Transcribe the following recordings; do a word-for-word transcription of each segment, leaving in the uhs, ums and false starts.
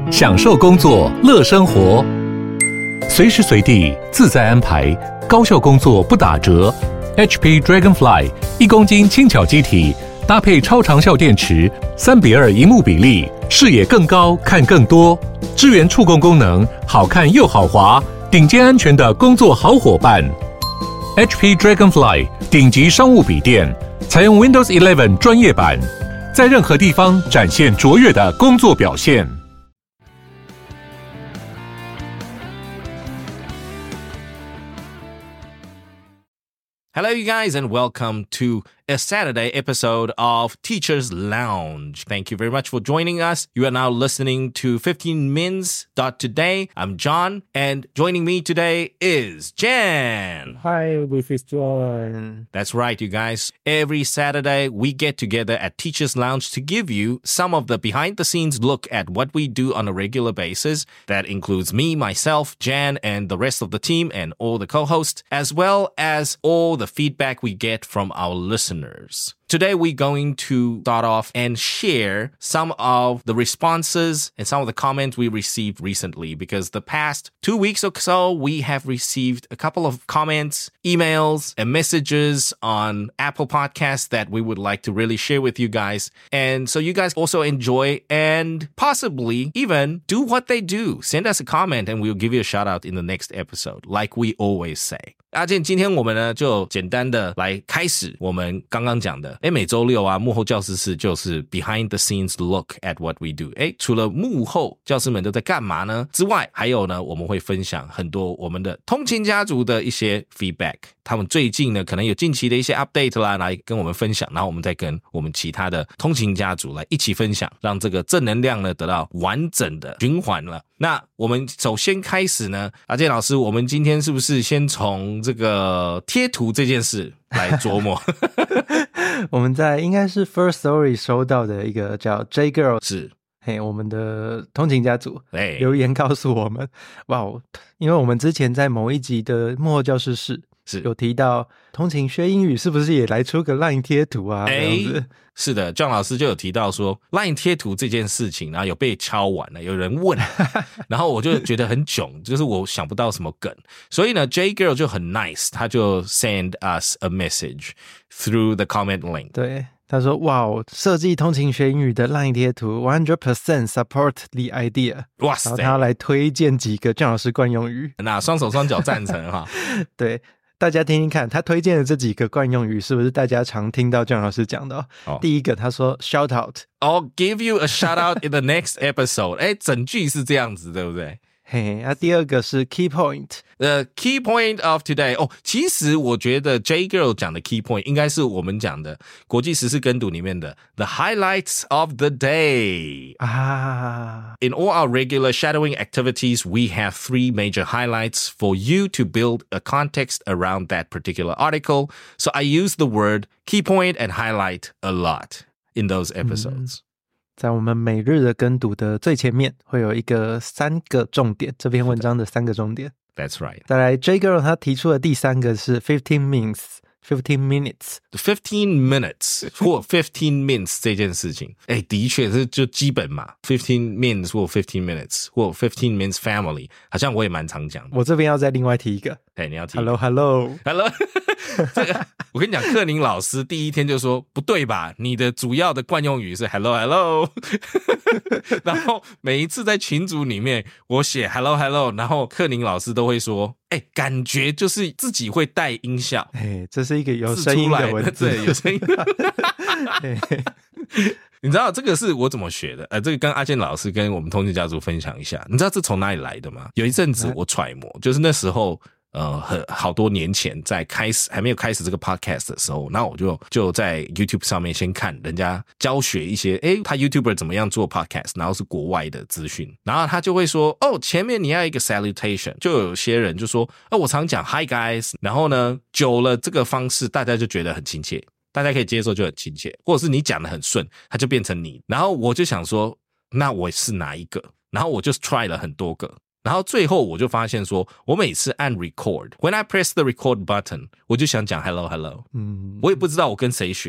享受工作，乐生活，随时随地自在安排，高效工作不打折。H P Dragonfly 一公斤轻巧机体，搭配超长效电池，三比二萤幕比例，视野更高，看更多。支援触控功能，好看又好滑，顶尖安全的工作好伙伴。H P Dragonfly 顶级商务笔电，采用 Windows 十一专业版，在任何地方展现卓越的工作表现。 Hello, you guys, and welcome to a Saturday episode of Teacher's Lounge. Thank you very much for joining us. You are now listening to fifteen mins dot today. I'm John, and joining me today is Jan. Hi, with is John. That's right, you guys. Every Saturday, we get together at Teacher's Lounge to give you some of the behind-the-scenes look at what we do on a regular basis. That includes me, myself, Jan, and the rest of the team, and all the co-hosts, as well as all the feedback we get from our listeners. Today, we're going to start off and share some of the responses and some of the comments we received recently, because the past two weeks or so, we have received a couple of comments, emails, and messages on Apple Podcasts that we would like to really share with you guys. And so you guys also enjoy and possibly even do what they do. Send us a comment and we'll give you a shout out in the next episode, like we always say. 阿健，今天我们呢就简单的来开始我们刚刚讲的，诶，每周六啊，幕后教师室就是 behind the scenes look at what we do。诶，除了幕后教师们都在干嘛呢之外，还有呢，我们会分享很多我们的通勤家族的一些 feedback。他们最近呢，可能有近期的一些 update 啦，来跟我们分享，然后我们再跟我们其他的通勤家族来一起分享，让这个正能量呢得到完整的循环了。那我们首先开始呢，阿健老师，我们今天是不是先从这个贴图这件事来琢磨？ 我们在应该是 First Story 收到的一个叫 J Girl 是。 嘿，我们的通勤家族 hey. 留言告诉我们，哇，因为我们之前在某一集的幕后教室室是有提到通勤学英语是不是也来出个 LINE 贴图啊、欸、这样子。 是的 John 老师就有提到说 LINE 贴图这件事情，然后有被敲完了，有人问然后我就觉得很囧，就是我想不到什么梗，所以呢 J Girl 就很 nice， 他就 send us a message through the comment link。 对，他说哇，设计通勤学英语的 LINE 贴图 百分之百 support the idea。 哇塞， 然后他要来推荐几个John老师惯用语， 那双手双脚赞成哈对，大家听听看，他推荐的这几个惯用语是不是大家常听到John老师讲的、哦哦、第一个他说 shout out， I'll give you a shout out in the next episode。 诶，整句是这样子对不对？ 嘿，那、啊、第二个是 key point。The key point of today。 哦，其实我觉得 J Girl 讲的 key point 应该是我们讲的国际时事跟读里面的 the highlights of the day 啊。 In all our regular shadowing activities, we have three major highlights for you to build a context around that particular article. So I use the word key point and highlight a lot in those episodes、嗯， 在我们每日的跟读的最前面会有一个三个重点，这篇文章的三个重点。 That's right。 再来 J Girl 他提出的第三个是 fifteen minutes fifteen minutes fifteen minutes 或fifteen minutes 这件事情，诶，的确是就基本嘛， fifteen minutes 或fifteen minutes 或fifteen minutes family 好像我也蛮常讲的。 我这边要再另外提一个， 对，你要提 Hello Hello Hello 这个我跟你讲，克宁老师第一天就说不对吧，你的主要的惯用语是 Hello Hello 然后每一次在群组里面我写 Hello Hello， 然后克宁老师都会说哎，感觉就是自己会带音效， 哎，这是一个有声音的文字， 对，有声音你知道这个是我怎么学的？呃，这个跟阿健老师跟我们通勤家族分享一下。你知道这从哪里来的吗？有一阵子我揣摩，就是那时候呃，很好多年前在开始还没有开始这个 podcast 的时候，那我就就在 YouTube 上面先看人家教学一些，诶，他 YouTuber 怎么样做 podcast， 然后是国外的资讯，然后他就会说，哦，前面你要一个 salutation， 就有些人就说，哦，我常讲 Hi guys， 然后呢，久了这个方式大家就觉得很亲切，大家可以接受就很亲切，或者是你讲的很顺，它就变成你，然后我就想说，那我是哪一个？然后我就 try 了很多个。然后最后我就发现说，我每次按 record， when I press the record button， 我就想讲 hello hello， 嗯，我也不知道我跟谁学的，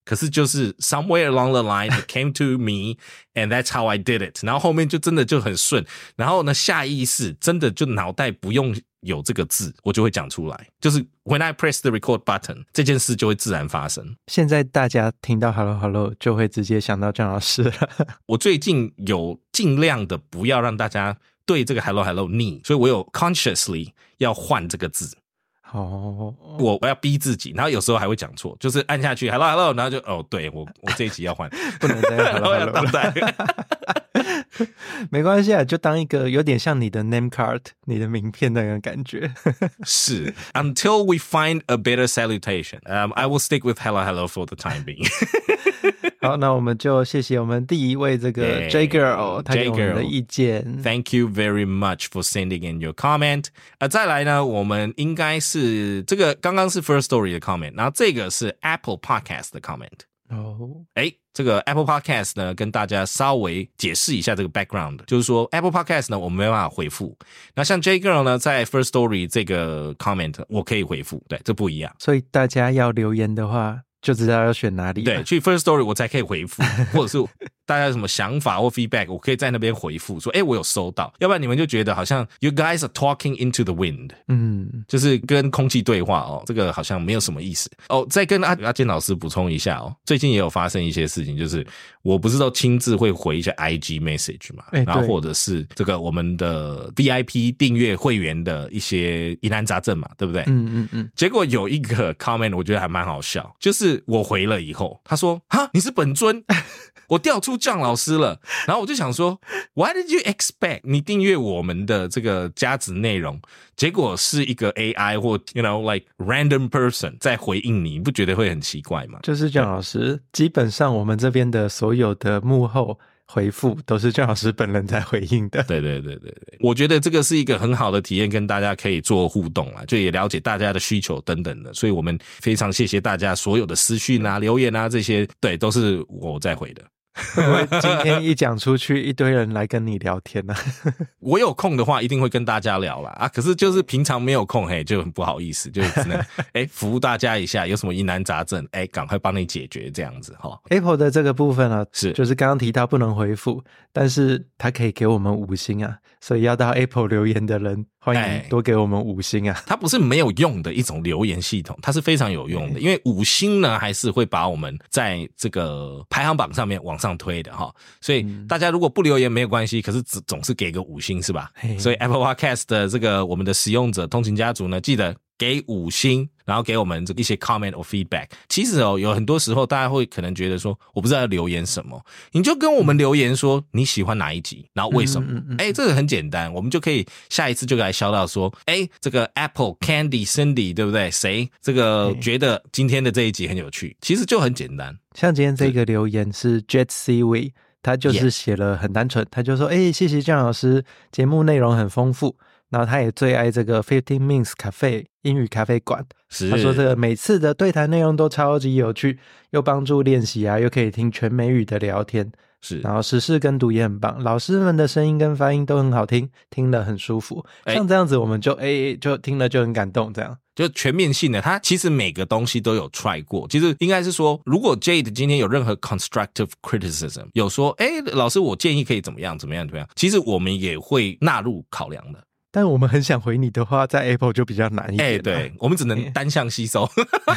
可是就是 somewhere along the line it came to me and that's how I did it 然后后面就真的就很顺，然后呢下意识真的就脑袋不用有这个字我就会讲出来，就是 when I press the record button 这件事就会自然发生。 现在大家听到 Hello Hello 就会直接想到姜老师了我最近有尽量的不要让大家对这个 Hello Hello 腻，所以我有 consciously 要换这个字哦， 我我要逼自己，然后有时候还会讲错，就是按下去 hello hello 然后就哦对我我这一集要换不能再 hello hello 了没关系啊，就当一个有点像你的 name card 你的名片那个感觉是 until we find a better salutation、um, I will stick with hello hello for the time being 好，那我们就谢谢我们第一位这个 J Girl 他给我们的意见。 Thank you very much for sending in your comment、呃、再来呢我们应该是这个刚刚是 First Story 的 comment， 然后这个是 Apple Podcast 的 comment。 哦， 诶，这个 Apple Podcast 呢跟大家稍微解释一下这个 background， 就是说 Apple Podcast 呢我们没办法回复，那像 J Girl 呢在 First Story 这个 comment 我可以回复，对，这不一样， 所以大家要留言的话就知道要选哪里， 对，去 First Story 我才可以回复或者是大家有什么想法或 feedback 我可以在那边回复说诶我有收到，要不然你们就觉得好像 you guys are talking into the wind， 嗯，就是跟空气对话哦，这个好像没有什么意思哦。再跟阿阿健老师补充一下哦，最近也有发生一些事情，就是我不是都亲自会回一些 I G message 嘛、欸、然后或者是这个我们的 V I P 订阅会员的一些疑难杂症嘛，对不对？嗯嗯嗯。结果有一个 comment 我觉得还蛮好笑，就是我回了以后他说哈你是本尊我调出酱老师了，然后我就想说 Why did you expect 你订阅我们的这个加值内容，结果是一个 A I 或 you know like random person 在回应你，你不觉得会很奇怪吗？ 就是酱老师基本上我们这边的所有的幕后回复都是姜老师本人在回应的。 对对对对对，我觉得这个是一个很好的体验，跟大家可以做互动啦，就也了解大家的需求等等的，所以我们非常谢谢大家所有的私讯啊留言啊这些，对，都是我在回的。 会不会今天一讲出去一堆人来跟你聊天啊我有空的话一定会跟大家聊啦啊，可是就是平常没有空嘿就很不好意思，就只能诶服务大家一下，有什么疑难杂症诶赶快帮你解决这样子齁。 Apple 的这个部分啊， 是就是刚刚提到不能回复，但是它可以给我们五星啊，所以要到 Apple 留言的人欢迎多给我们五星啊。 它不是没有用的一种留言系统，它是非常有用的，因为五星呢还是会把我们在这个排行榜上面往上推的齁，所以大家如果不留言没有关系，可是总是给个五星是吧？所以 Apple Podcast 的这个我们的使用者通勤家族呢，记得给五星，然后给我们这一些 comment or feedback。 其实哦，有很多时候大家会可能觉得说我不知道要留言什么，你就跟我们留言说你喜欢哪一集，然后为什么。嗯嗯嗯诶这个很简单，我们就可以下一次就来消到说诶这个 Apple Candy Cindy 对不对，谁这个觉得今天的这一集很有趣，其实就很简单。 像今天这个留言是 Jet C W， 他就是写了很单纯，他就说诶谢谢姜老师，节目内容很丰富，然后他也最爱这个 fifteen minutes cafe 英语咖啡馆，他说这个每次的对谈内容都超级有趣，又帮助练习啊，又可以听全美语的聊天，是，然后时事跟读也很棒，老师们的声音跟发音都很好听，听了很舒服，像这样子我们就诶就听了就很感动，这样就全面性的，他其实每个东西都有 try 过。其实应该是说，如果 Jade 今天有任何 constructive criticism， 有说诶老师我建议可以怎么样怎么样怎么样，其实我们也会纳入考量的。 但我们很想回你的话，在 Apple 就比较难一点、啊。哎、 欸，对，我们只能单向吸收。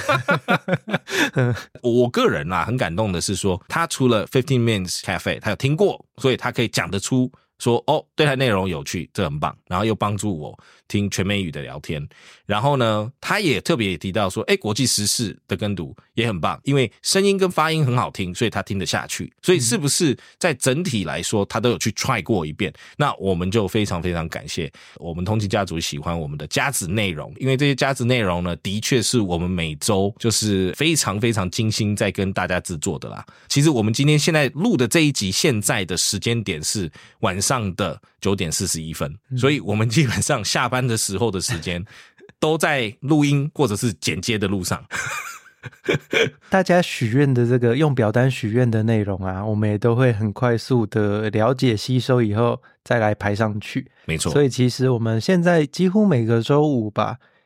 我个人啊，很感动的是说，他除了 fifteen minutes cafe， 他有听过，所以他可以讲得出说，哦，对他内容有趣，这很棒，然后又帮助我听全美语的聊天。然后呢，他也特别提到说，哎，国际时事的跟读也很棒，因为声音跟发音很好听，所以他听得下去。所以是不是在整体来说，他都有去 try 过一遍？那我们就非常非常感谢我们通勤家族喜欢我们的加值内容，因为这些加值内容呢，的确是我们每周就是非常非常精心在跟大家制作的啦。其实我们今天现在录的这一集，现在的时间点是晚上的九点四十一分，所以我们基本上下班的时候的时间都在录音或者是剪接的路上。 大家许愿的这个用表单许愿的内容啊，我们也都会很快速的了解吸收以后再来排上去。 没错， 所以其实我们现在几乎每个周五吧，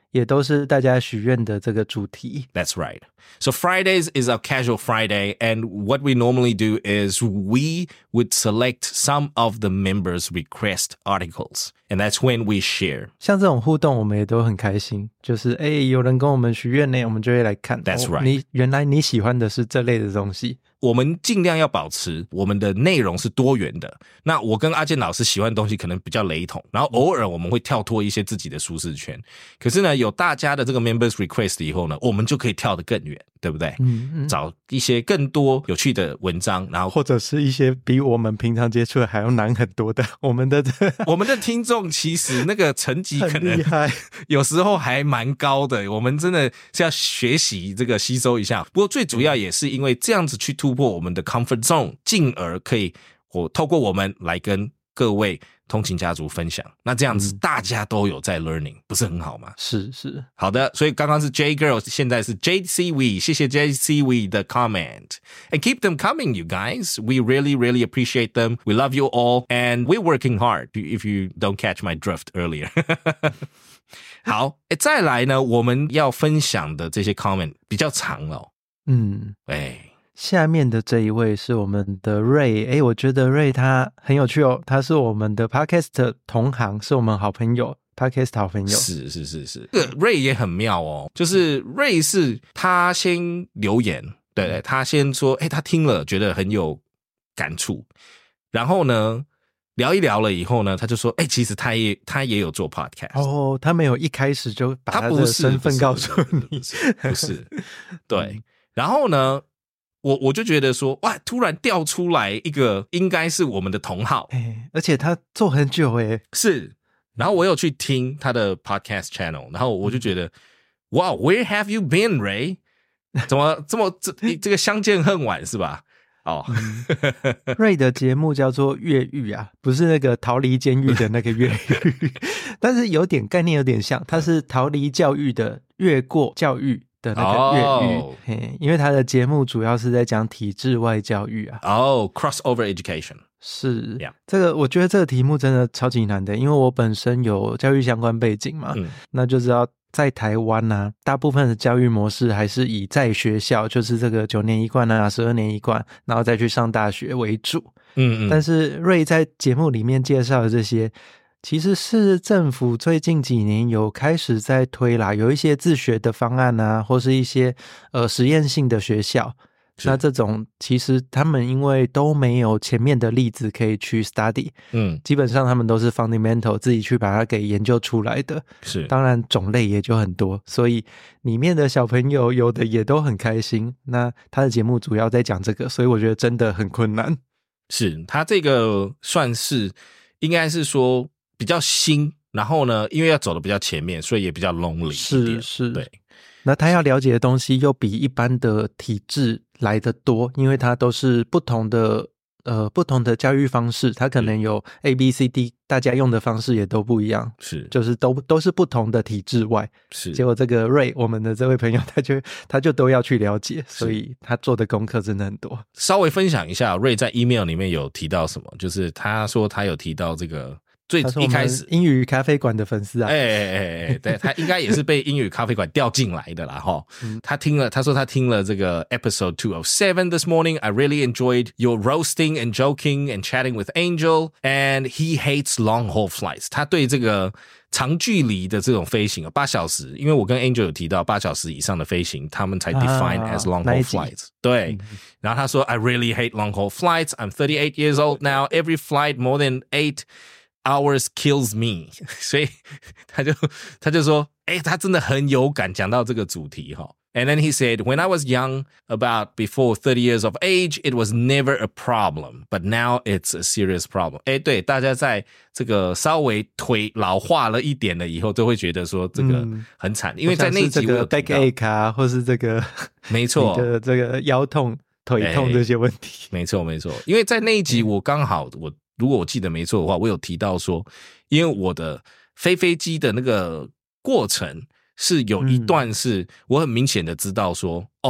也都是大家许愿的这个主题。 That's right. So Fridays is our casual Friday, and what we normally do is we would select some of the members' request articles, and that's when we share. 像这种互动我们也都很开心，就是诶有人跟我们许愿呢，我们就会来看。 That's right. 哦，你原来你喜欢的是这类的东西。 我们尽量要保持我们的内容是多元的。那我跟阿健老师喜欢的东西可能比较雷同，然后偶尔我们会跳脱一些自己的舒适圈。可是呢，有大家的这个 members request 以后呢，我们就可以跳得更远，对不对？嗯嗯，找一些更多有趣的文章，然后或者是一些比我们平常接触的还要难很多的。我们的我们的听众其实那个层级可能有时候还蛮高的，我们真的是要学习这个吸收一下。不过最主要也是因为这样子去突破我们的 comfort zone， 进而可以我透过我们来跟各位通勤家族分享，那这样子大家都有在 learning， 不是很好吗？ 是是， 好的，所以刚刚是 J Girl， 现在是 J C W， 谢谢 J C W 的 comment， and keep them coming, you guys. We really, really appreciate them. We love you all, and we're working hard. If you don't catch my drift earlier. 好，再来呢，我们要分享的这些 comment 比较长了哦。嗯，哎。 下面的这一位是我们的 Ray， 诶，我觉得 Ray 他很有趣哦，他是我们的 Podcast 同行，是我们好朋友 Podcast 好朋友。 是是是是，这个 Ray 也很妙哦，就是 Ray 是他先留言，对对，他先说，诶，他听了觉得很有感触，然后呢聊一聊了以后呢，他就说，诶，其实他也他也有做 podcast。哦， 他没有一开始就把他的身份告诉你， 不是，不是，对，然后呢？我我就觉得说，哇，突然掉出来一个应该是我们的同好， 欸，而且他做很久欸， 是，然后我有去听他的 podcast channel， 然后我就觉得，哇 ，Where have you been, Ray？ 怎么这么这这个相见恨晚是吧？哦，嗯 ，Ray 的节目叫做越狱啊，不是那个逃离监狱的那个越狱，但是有点概念有点像，它是逃离教育的越过教育的那个越狱， oh. 因为他的节目主要是在讲体制外教育啊。 哦， oh, crossover education 是， yeah. 这个我觉得这个题目真的超级难的，因为我本身有教育相关背景嘛，嗯，那就知道在台湾啊，大部分的教育模式还是以在学校，就是这个九年一贯啊，十二年一贯，然后再去上大学为主。嗯嗯，但是Ray在节目里面介绍的这些，其实是政府最近几年有开始在推啦，有一些自学的方案啊，或是一些呃实验性的学校。那这种其实他们因为都没有前面的例子可以去 study， 嗯，基本上他们都是 fundamental 自己去把它给研究出来的。 是， 当然种类也就很多，所以里面的小朋友有的也都很开心。那他的节目主要在讲这个，所以我觉得真的很困难。 是，他这个算是应该是说比较新，然后呢，因为要走的比较前面，所以也比较 lonely 一点。 是是， 对。 那他要了解的东西又比一般的体制来得多，因为他都是不同的呃不同的教育方式，他可能有 A B C D， 大家用的方式也都不一样， 是， 就是都都是不同的体制外。 是， 结果这个 Ray 我们的这位朋友，他就他就都要去了解，所以他做的功课真的很多。 稍微分享一下 Ray 在 email 里面有提到什么，就是他说他有提到这个。最一开始英语咖啡馆的粉丝啊， 哎哎哎哎，对，他应该也是被英语咖啡馆调进来的啦齁。嗯，他听了，他说他听了这个 episode two of seven this morning. I really enjoyed your roasting and joking and chatting with Angel, and he hates long haul flights. 他对这个长距离的这种飞行啊，八小时，因为我跟 Angel 有提到八小时以上的飞行，他们才 define as long haul flights。对，然后他说 I really hate long haul flights. I'm thirty-eight years old now. Every flight more than eight.Hours kills me， 所以他就他就说，哎，他真的很有感，讲到这个主题哈。And then he said, when I was young, about before thirty years of age, it was never a problem, but now it's a serious problem. 哎，对，大家在这个稍微腿老化了一点了以后，都会觉得说这个很惨，嗯，因为在那一集我有提到 backache 啊，或是这个没错， 你的这个腰痛、腿痛这些问题。 没错没错，因为在那一集我刚好我。如果我记得没错的话，我有提到说，因为我的飞飞机的那个过程是有一段是我很明显的知道说，哦，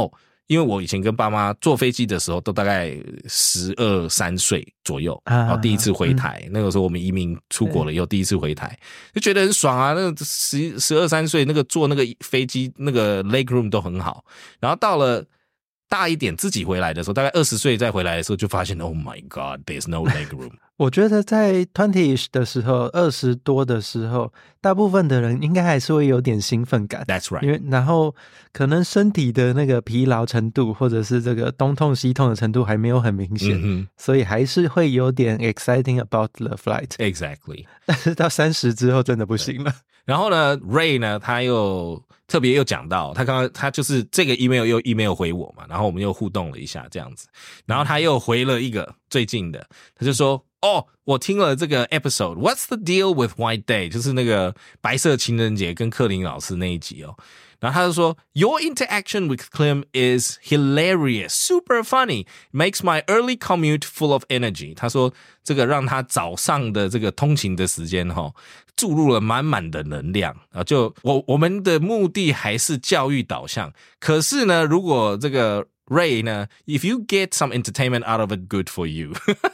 因为我以前跟爸妈坐飞机的时候都大概十二三岁左右，然后第一次回台、嗯、那个时候我们移民出国了以后第一次回台就觉得很爽啊，那个十十二三岁那个坐那个飞机那个 leg room 都很好，然后到了大一点自己回来的时候，大概二十岁再回来的时候就发现 Oh my God there's no leg room 我觉得在 twenty-ish 的时候二十多的时候大部分的人应该还是会有点兴奋感 That's right 因为然后可能身体的那个疲劳程度或者是这个东痛西痛的程度还没有很明显、嗯、所以还是会有点 exciting about the flight Exactly 但是到三十之后真的不行了。 然后呢 Ray 呢他又特别又讲到他刚刚他就是这个 email 又 email 回我嘛，然后我们又互动了一下这样子，然后他又回了一个最近的，他就说哦，我听了这个 episode What's the deal with White Day 就是那个白色情人节跟克林老师那一集哦，然后他就说 Your interaction with Clem is hilarious, super funny, makes my early commute full of energy 他说这个让他早上的这个通勤的时间齁注入了满满的能量啊！就我我们的目的还是教育导向，可是呢，如果这个 Ray 呢 ，if you get some entertainment out of it, good for you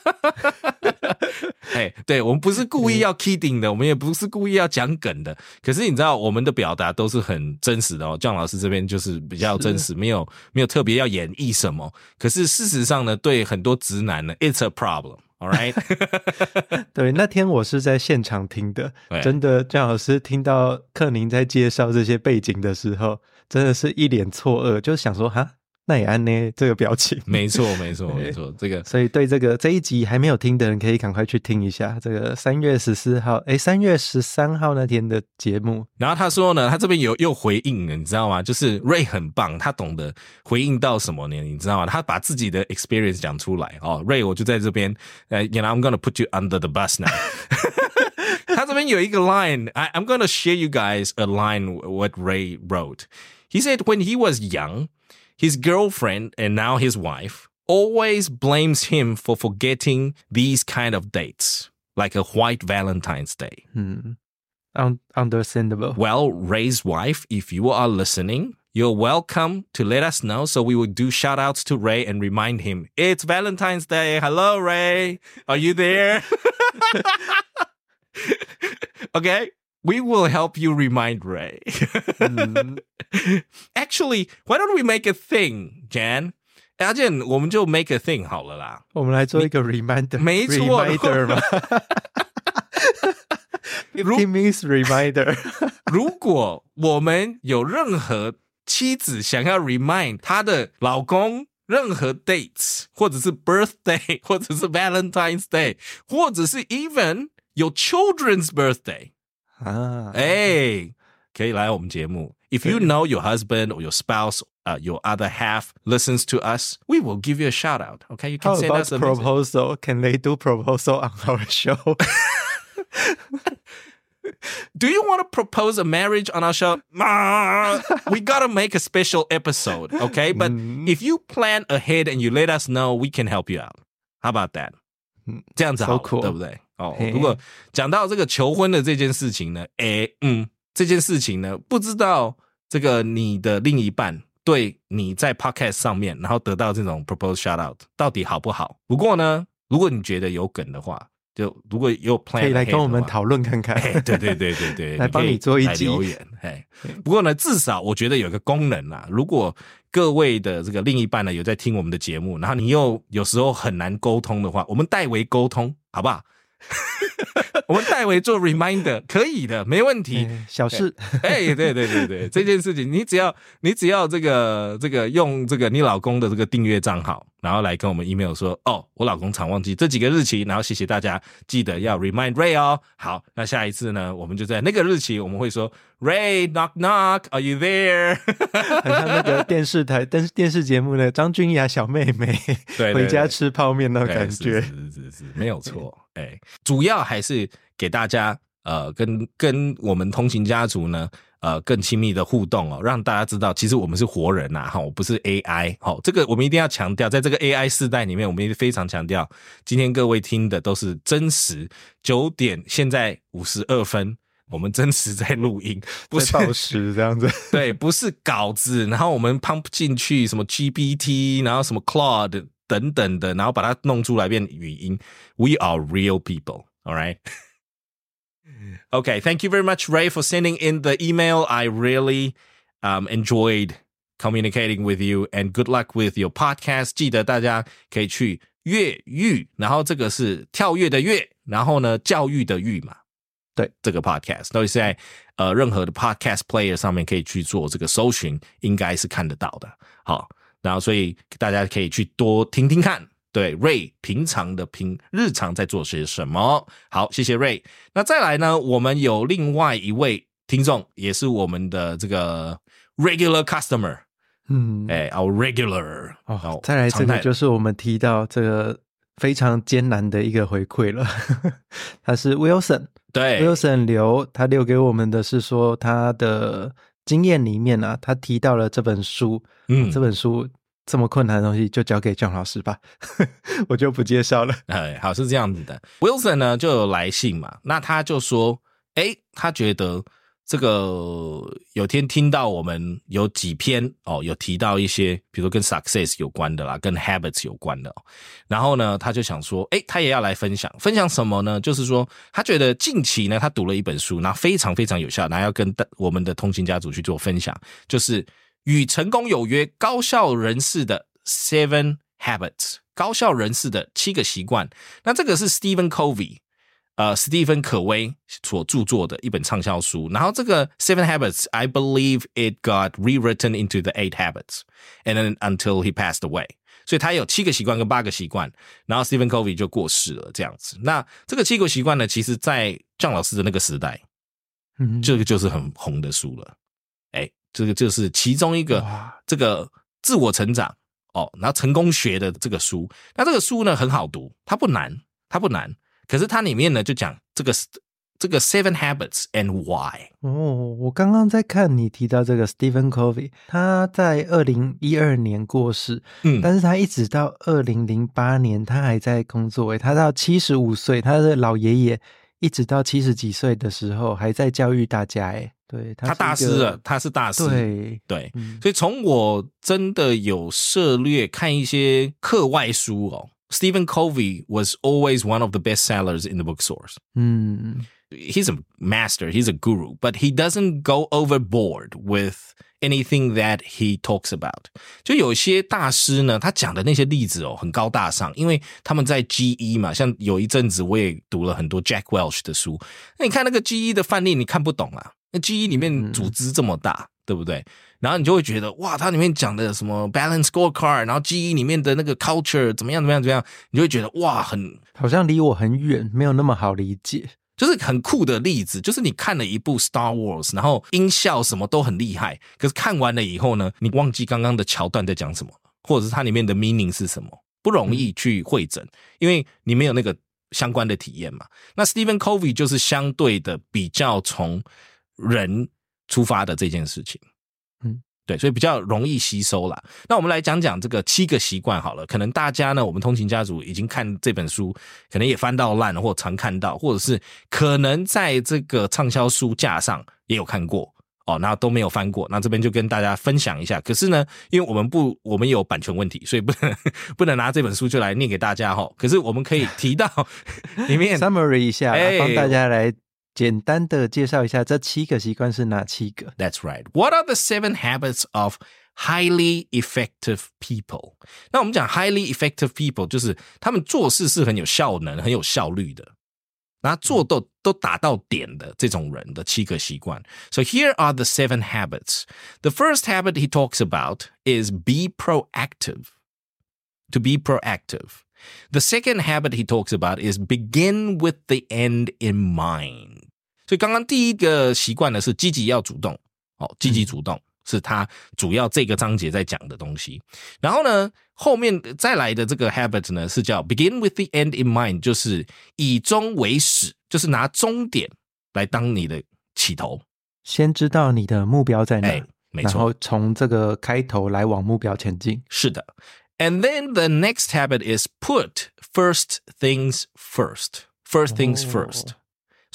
哎，对，我们不是故意要 kidding 的，我们也不是故意要讲梗的，可是你知道我们的表达都是很真实的哦。John 老师这边就是比较真实，没有没有特别要演绎什么，可是事实上呢，对很多直男呢 ，it's a problem。All right 对，那天我是在现场听的，真的姜老师听到克宁在介绍这些背景的时候真的是一脸错愕，就想说哈那也安呢这个表情。 没错没错没错，这个所以对这个这一集还没有听的人可以赶快去听一下这个三月十四号诶三月十三号那天的节目。 然后他说呢他这边有又回应了你知道吗，就是 Ray 很棒，他懂得回应到什么呢你知道吗，他把自己的 experience 讲出来哦 Ray 我就在这边呃 you know I'm gonna put you under the bus now 他这边有一个 line I, I'm gonna share you guys a line what Ray wrote. He said when he was young his girlfriend and now his wife always blames him for forgetting these kind of dates, like a white Valentine's Day. Hmm. Un- understandable. Well, Ray's wife, if you are listening, you're welcome to let us know so we will do shout outs to Ray and remind him, it's Valentine's Day. Hello, Ray. Are you there? Okay.We will help you remind Ray. mm. Actually, why don't we make a thing, Jan? 阿健，我们就 make a thing 好了啦。 我们来做一个 reminder， 没错 ，reminder 嘛。fifteen minutes reminder 。 如果我们有任何妻子想要 remind 她的老公任何 dates， 或者是 birthday， 或者是 Valentine's Day， 或者是 even 有 children's birthday。 啊， 哎，可以来我们节目。If you know your husband or your spouse, uh, your other half listens to us, we will give you a shout out. Okay, you can How send about us a proposal? Message. Can they do proposal on our show? Do you want to propose a marriage on our show? We gotta make a special episode, okay? But mm. if you plan ahead and you let us know, we can help you out. How about that? 这样子好了， so cool. 对不对？哦，如果讲到这个求婚的这件事情呢，诶，嗯，这件事情呢，不知道这个你的另一半对你在 podcast 上面，然后得到这种 propose shout out 到底好不好？不过呢，如果你觉得有梗的话，就如果有 plan 可以来跟我们讨论看看。 对对对对对， 来帮你做一集留言。嘿，不过呢，至少我觉得有个功能啦，如果各位的这个另一半呢有在听我们的节目，然后你又有时候很难沟通的话，我们代为沟通，好不好？我们代为做 reminder 可以的，没问题， 欸、小事。 哎，对对对对，这件事情你只要你只要这个这个用这个你老公的这个订阅账号，然后来跟我们 email 说，哦，我老公常忘记这几个日期，然后谢谢大家，记得要 remind Ray 哦。好，那下一次呢，我们就在那个日期，我们会说 Ray knock knock are you there 很像那个电视台电视电视节目的张君雅小妹妹对对对回家吃泡面那种感觉， 是是是是没有错。哎，主要还是给大家呃跟跟我们通勤家族呢呃更亲密的互动哦，让大家知道其实我们是活人呐、啊、齁，不是 A I 齁，这个我们一定要强调，在这个 A I 世代里面，我们也非常强调，今天各位听的都是真实。九点现在五十二分， 我们真实在录音，不是报时这样子。 对，不是稿子，然后我们 pump 进去什么 G P T， 然后什么 Claude 等等的，然后把它弄出来变语音。We are real people, all right? Okay, thank you very much, Ray, for sending in the email. I really um, enjoyed communicating with you, and good luck with your podcast. 记得大家可以去越育，然后这个是跳跃的跃，然后呢教育的育嘛。对，这个 podcast 都是在呃任何的 podcast player 上面可以去做这个搜寻，应该是看得到的。好，然后所以大家可以去多听听看。对 Ray 平常的平日常在做些什么。好，谢谢 Ray。那再来呢，我们有另外一位听众，也是我们的这个 regular customer。嗯，哎 ，our regular。 哦，再来这个就是我们提到这个非常艰难的一个回馈了。他是 Wilson， 对 ，Wilson 留他留给我们的是说他的经验里面啊，他提到了这本书，嗯，这本书。这么困难的东西就交给John老师吧。我就不介绍了。 哎，好，是这样子的。Wilson 呢就有来信嘛，那他就说，诶，他觉得这个有天听到我们有几篇哦，有提到一些，比如说跟 success 有关的啦，跟 habits 有关的、哦。然后呢，他就想说，诶，他也要来分享，分享什么呢？就是说，他觉得近期呢，他读了一本书，然后非常非常有效，然后要跟我们的通勤家族去做分享，就是与成功有约高效人士的 Seven Habits， 高效人士的七个习惯。那这个是 Stephen Covey， 呃，史蒂芬·可威所著作的一本畅销书。然后这个 Seven Habits, I believe it got rewritten into the Eight Habits, and then until he passed away。所以他有七个习惯跟八个习惯，然后 Stephen Covey 就过世了这样子。那这个七个习惯呢，其实在John老师的那个时代，嗯，这个就是很红的书了。哎，这个就是其中一个这个自我成长哦，然后成功学的这个书。那这个书呢很好读，它不难，它不难。可是它里面呢就讲这个这个 Seven Habits and Why。 哦，我刚刚在看你提到这个 Stephen Covey， 他在二零一二年过世，嗯，但是他一直到二零零八年他还在工作，他到七十五岁，他的老爷爷一直到七十几岁的时候还在教育大家，哎。对， 他, 他大师了，他是大师。 对对、嗯，所以从我真的有涉猎看一些课外书哦 ，Stephen Covey was always one of the best sellers in the bookstores。嗯 ，He's a master, he's a guru, but he doesn't go overboard with anything that he talks about。就有些大师呢，他讲的那些例子哦，很高大上，因为他们在 G E 嘛，像有一阵子我也读了很多 Jack Welch 的书，那你看那个 G E 的范例，你看不懂啊。那 G E 里面组织这么大、嗯、对不对？然后你就会觉得哇，它里面讲的什么 balance scorecard， 然后 G E 里面的那个 culture 怎么样怎么样怎么样，你就会觉得哇，很好像离我很远，没有那么好理解。 就是很酷的例子，就是你看了一部 Star Wars， 然后音效什么都很厉害，可是看完了以后呢，你忘记刚刚的桥段在讲什么，或者是它里面的 meaning 是什么，不容易去汇整、嗯、因为你没有那个相关的体验嘛。那 Stephen Covey 就是相对的比较从人出发的这件事情，嗯，对，所以比较容易吸收啦。那我们来讲讲这个七个习惯好了。可能大家呢，我们通勤家族已经看这本书，可能也翻到烂，或常看到，或者是可能在这个畅销书架上也有看过哦，那都没有翻过。那这边就跟大家分享一下。可是呢，因为我们不，我们有版权问题，所以不能不能拿这本书就来念给大家哈。可是我们可以提到里面 summary 一下，帮大家来。简单的介绍一下这七个习惯是哪七个 That's right. What are the seven habits of highly effective people? 那我们讲 highly effective people 就是他们做事是很有效能很有效率的，然后做都都打到点的这种人的七个习惯。 So here are the seven habits. The first habit he talks about is be proactive. To be proactive.The second habit he talks about is begin with the end in mind. 所以刚刚第一个习惯呢是积极要主动，哦，积极主动、嗯、是他主要这个章节在讲的东西。然后呢，后面再来的这个 habit 呢是叫 begin with the end in mind， 就是以终为始，就是拿终点来当你的起头， 先知道你的目标在哪， 哎，没错， 然后从这个开头来往目标前进。 是的。And then the next habit is put first things first. First things first. 哦、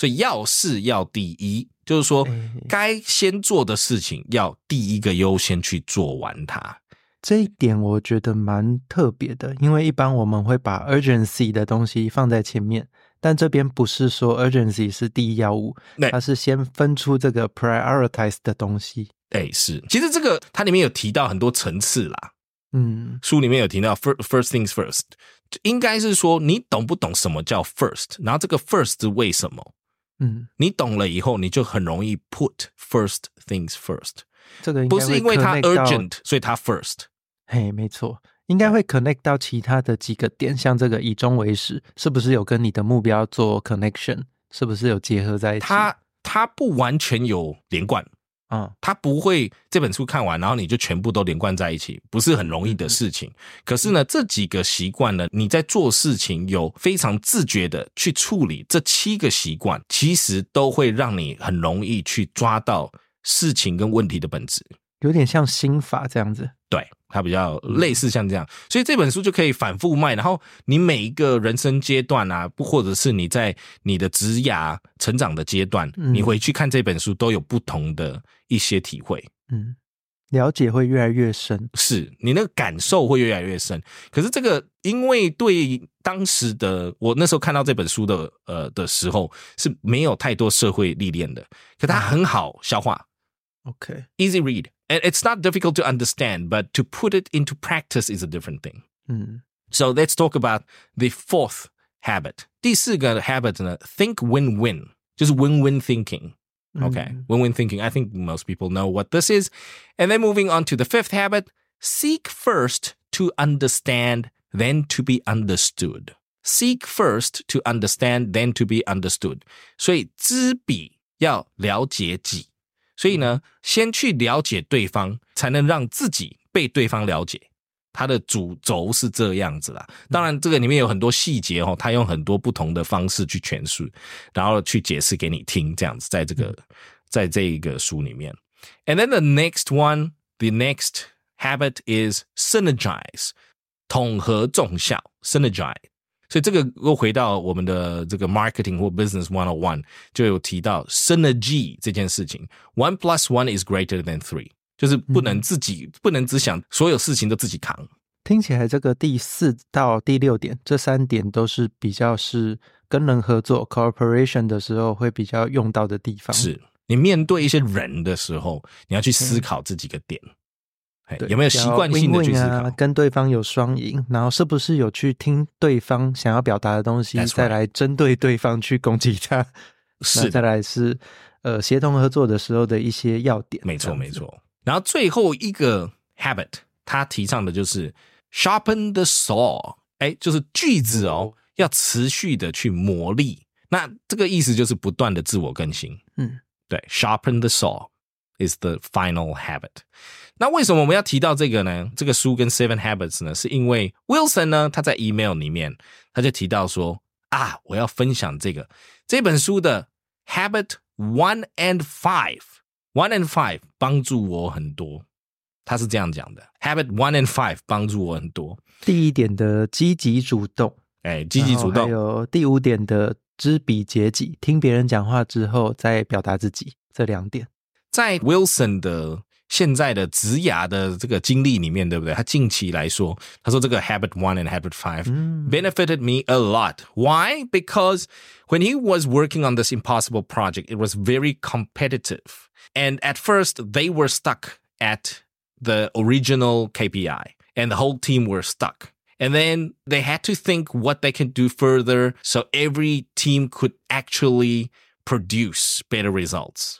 所以要事要第一，就是说该先做的事情要第一个优先去做完它。 这一点我觉得蛮特别的，因为一般我们会把 urgency 的东西放在前面，但这边不是说 urgency 是第一要务，它是先分出这个 prioritize 的东西。 哎，是，其实这个它里面有提到很多层次啦。 嗯， 书里面有提到 first things first， 应该是说你懂不懂什么叫 first， 然后这个 first 是为什么？嗯，你懂了以后，你就很容易 put first things first。 这个应该不是因为它 urgent， 所以它 first。 嘿，没错，应该会 connect 到其他的几个点，像这个以终为始，是不是有跟你的目标做 connection？ 是不是有结合在一起？ 它它不完全有连贯。嗯，他不会这本书看完然后你就全部都连贯在一起，不是很容易的事情。嗯、可是呢，这几个习惯呢，你在做事情有非常自觉的去处理这七个习惯，其实都会让你很容易去抓到事情跟问题的本质， 有点像心法这样子。 对，它比较类似像这样，所以这本书就可以反复卖，然后你每一个人生阶段啊，或者是你在你的职涯成长的阶段、嗯、你回去看这本书都有不同的一些体会， 嗯，了解会越来越深， 是你那个感受会越来越深。可是这个因为对当时的我那时候看到这本书的呃的时候是没有太多社会历练的，可它很好消化。 OK, easy read. And it's not difficult to understand, but to put it into practice is a different thing. Mm. So let's talk about the fourth habit. 第四个 habit 呢 think win-win, 就是 win-win thinking. Okay, mm. win-win thinking. I think most people know what this is. And then moving on to the fifth habit, seek first to understand, then to be understood. Seek first to understand, then to be understood. 所以知彼要了解己。所以呢，先去了解对方，才能让自己被对方了解。它的主轴是这样子啦。当然，这个里面有很多细节哦，他用很多不同的方式去诠释，然后去解释给你听，这样子，在这个在这一个书里面。And then the next one, the next habit is synergize， 统合众效 ，synergize。所以这个又回到我们的这个 marketing 或 business one oh one 就有提到 synergy 这件事情 one plus one is greater than three 就是不能自己、嗯、不能只想所有事情都自己扛。 听起来这个第四到第六点这三点都是比较是跟人合作 cooperation 的时候会比较用到的地方。 是你面对一些人的时候你要去思考这几个点、嗯有没有习惯性的去思考、 啊、跟对方有双赢，然后是不是有去听对方想要表达的东西 right. 再来针对对方去攻击他， 是再来是呃协同合作的时候的一些要点。 没错没错。然后最后一个 habit 他提倡的就是 sharpen the saw， 哎，就是句子哦、嗯、要持续的去磨砺，那这个意思就是不断的自我更新。嗯，对 sharpen the saw is the final habit。那为什么我们要提到这个呢？这个书跟 Seven Habits 呢，是因为 Wilson 呢，他在 email 里面他就提到说啊，我要分享这个这本书的 Habit One and Five One and Five 帮助我很多，他是这样讲的 Habit One and Five 帮助我很多。 第一点的积极主动， 哎，积极主动， 还有第五点的知彼解己，听别人讲话之后再表达自己，这两点在 Wilson 的现在的职涯的这个经历里面，对不对？他近期来说，他说这个 Habit One and Habit Five、嗯、benefited me a lot. Why? Because when he was working on this impossible project, it was very competitive. And at first, they were stuck at the original K P I, and the whole team were stuck. And then they had to think what they can do further so every team could actually produce better results.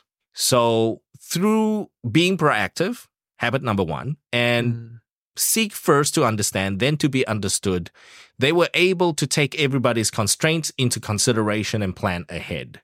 So through being proactive, habit number one, and mm. seek first to understand, then to be understood, they were able to take everybody's constraints into consideration and plan ahead.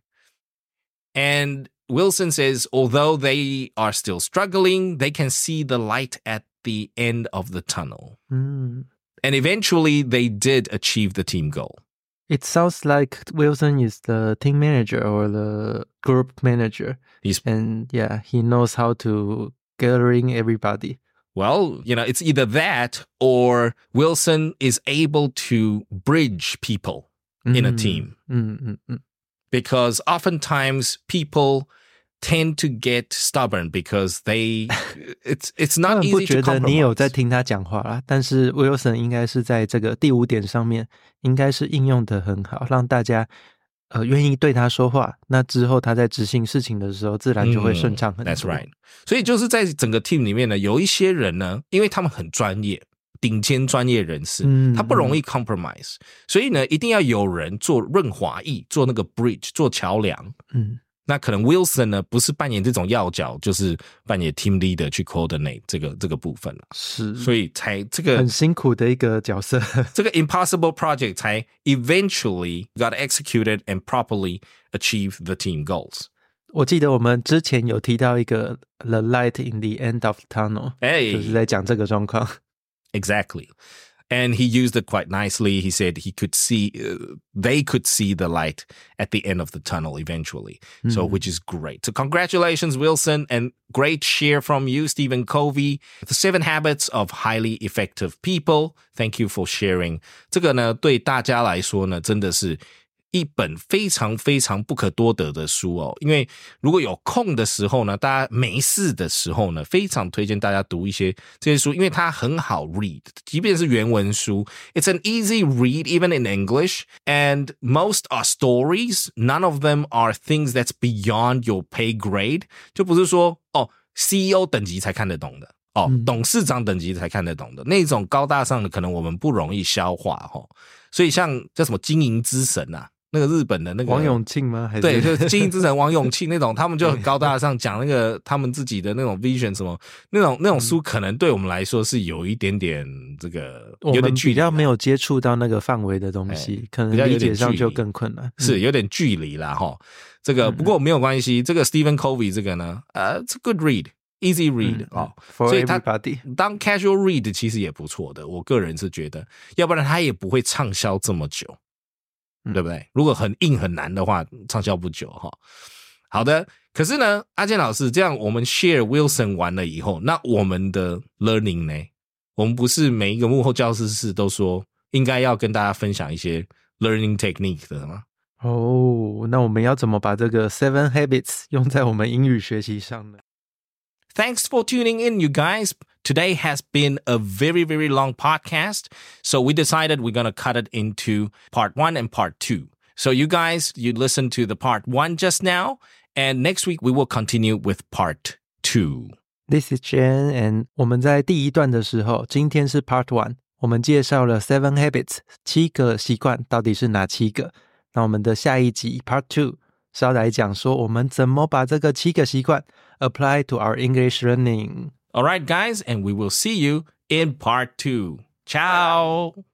And Wilson says, although they are still struggling, they can see the light at the end of the tunnel. Mm. And eventually they did achieve the team goal. It sounds like Wilson is the team manager or the group manager. He's, and yeah, he knows how to gathering everybody. Well, you know, it's either that or Wilson is able to bridge people mm, in a team. Mm, mm, mm. because oftentimes people tend to get stubborn because they it's it's not easy to compromise. 不觉得你有在听他讲话啦，但是 Wilson 应该是在这个第五点上面应该是应用得很好，让大家呃愿意对他说话，那之后他在执行事情的时候自然就会顺畅很多。 嗯、That's right. 所以就是在整个 team 里面呢，有一些人呢，因为他们很专业，顶尖专业人士，嗯、他不容易 compromise， 所以呢，一定要有人做润滑液，做那个 bridge， 做桥梁。嗯。那可能 Wilson 呢不是扮演这种要角，就是扮演 team leader 去 coordinate 这个这个部分了， 是， 所以才这个很辛苦的一个角色。 这个 impossible project 才 eventually got executed and properly achieved the team goals。 我记得我们之前有提到一个 the light in the end of the tunnel， 哎， 就是在讲这个状况。 Exactly.And he used it quite nicely. He said he could see, uh, they could see the light at the end of the tunnel eventually. Mm-hmm. So, which is great. So, congratulations, Wilson, and great share from you, Stephen Covey. The Seven Habits of Highly Effective People. Thank you for sharing. 这个呢，对大家来说呢，真的是一本非常非常不可多得的书哦，因为如果有空的时候呢，大家没事的时候呢，非常推荐大家读一些这些书，因为它很好 read， 即便是原文书 It's an easy read even in English, and most are stories. None of them are things that's beyond your pay grade. 就不是说哦 C E O 等级才看得懂的哦、嗯、董事长等级才看得懂的那种高大上的，可能我们不容易消化哦。所以像叫什么经营之神啊，那个日本的那个王永庆吗？还是对，就是经营之神王永庆那种，他们就很高大上讲那个他们自己的那种 vision 什么那种那种书，可能对我们来说是有一点点这个有点距离， 我们比较没有接触到那个范围的东西，可能理解上就更困难， 是有点距离啦齁。这个不过没有关系，这个 Stephen Covey 这个呢，呃 ，it's a good read。Easy read 哦、嗯，所以他当 casual read 其实也不错的，我个人是觉得，要不然他也不会畅销这么久，嗯、对不对？如果很硬很难的话，畅销不久哈。好的，可是呢，阿健老师，这样我们 share Wilson 完了以后，那我们的 learning 呢？我们不是每一个幕后教师室都说应该要跟大家分享一些 learning technique 的吗？ 哦，那我们要怎么把这个 Seven Habits 用在我们英语学习上呢 ？Thanks for tuning in, you guys. Today has been a very, very long podcast. So we decided we're going to cut it into part one and part two. So you guys, you listened to the part one just now. And next week, we will continue with part two. This is Jen. And 我们在第一段的时候，今天是 part one. 我们介绍了 Seven Habits, 七个习惯到底是哪七个。那我们的下一集 part two是要来讲说我们怎么把这个七个习惯 apply to our English learning. All right, guys, and we will see you in part two. Ciao.